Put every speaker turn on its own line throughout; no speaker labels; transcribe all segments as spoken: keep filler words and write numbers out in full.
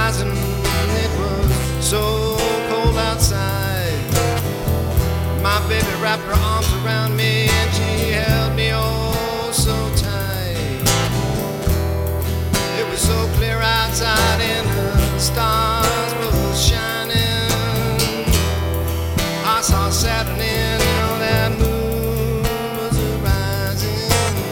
rising. It was so cold outside. My baby wrapped her arms around me and she held me oh so tight. It was so clear outside and the stars were shining. I saw Saturn and you know that moon was rising.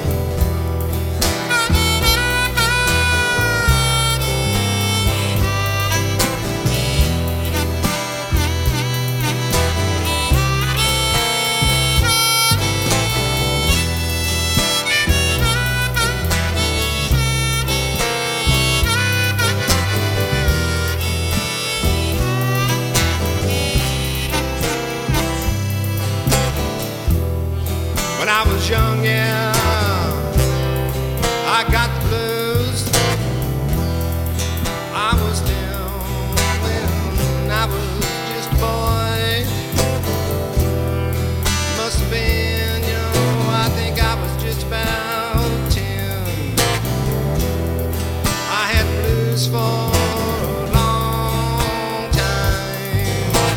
When I was young, yeah, I got the blues. I was down when I was just a boy. Must have been, you know, I think I was just about ten. I had blues for a long time.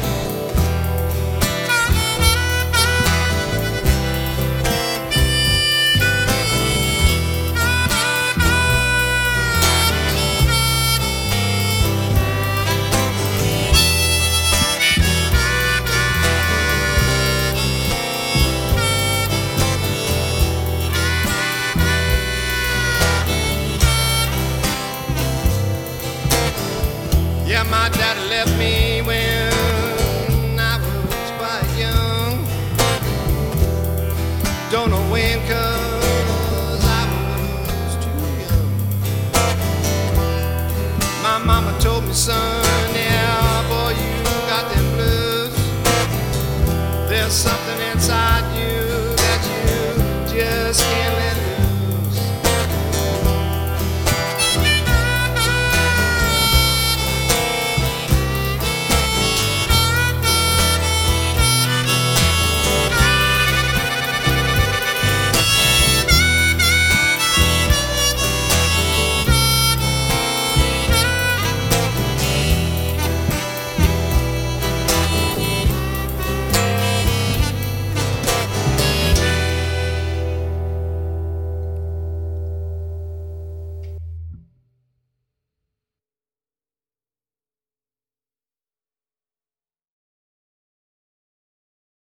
Yeah, my daddy left me when I was quite young. Don't know when, 'cause I was too young. My mama told me, son, yeah, boy, you got them blues. There's something in